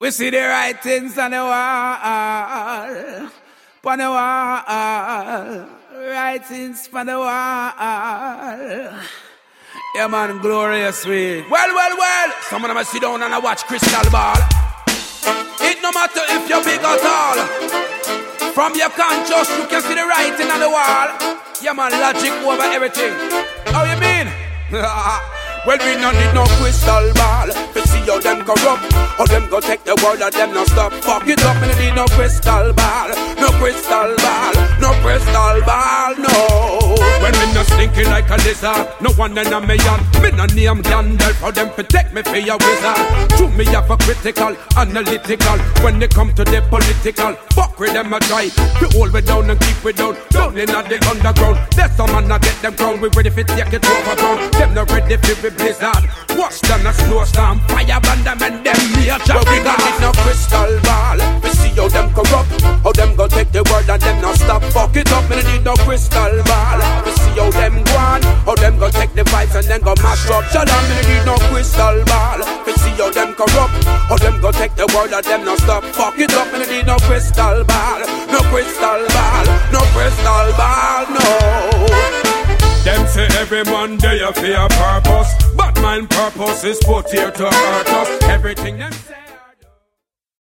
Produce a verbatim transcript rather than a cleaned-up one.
We see the writings on the wall, on the wall, writings on the wall. Yeah, man, glorious way. Well, well, well. Some of them sit down and I watch Crystal Ball. It no matter if you're big or tall. From your conscious, you can see the writing on the wall. Yeah, man, logic over everything. How you mean? Well, we don't need no crystal ball to see how them corrupt, how them go take the world and them not stop. Fuck it up, and we need no crystal ball, no crystal ball, no crystal ball, no. When we not stinking like a lizard, no one in a million. Me no name Gandalf, how them protect me for your wizard. To me have a critical, analytical. When they come to the political, fuck with them a try to hold me down and keep me down, down in the underground. There's some man I get them ground, we ready for take it overground. Them not ready for the blizzard. Watch them a snowstorm, fire band them and them nature. But we got it no crystal ball. We see how them corrupt, how them go take the world and them not stop. Fuck it up, me no need no crystal ball. We see how them go on, how them go take the vibes and then go mash up. Shut up, me no need no crystal ball. We see how them corrupt, how them go take the world and them not stop. Fuck it up, me no need no crystal ball, no crystal ball, no crystal ball, no. Them say every Monday you fear purpose, but mine purpose is put here to hurt us. Everything them say.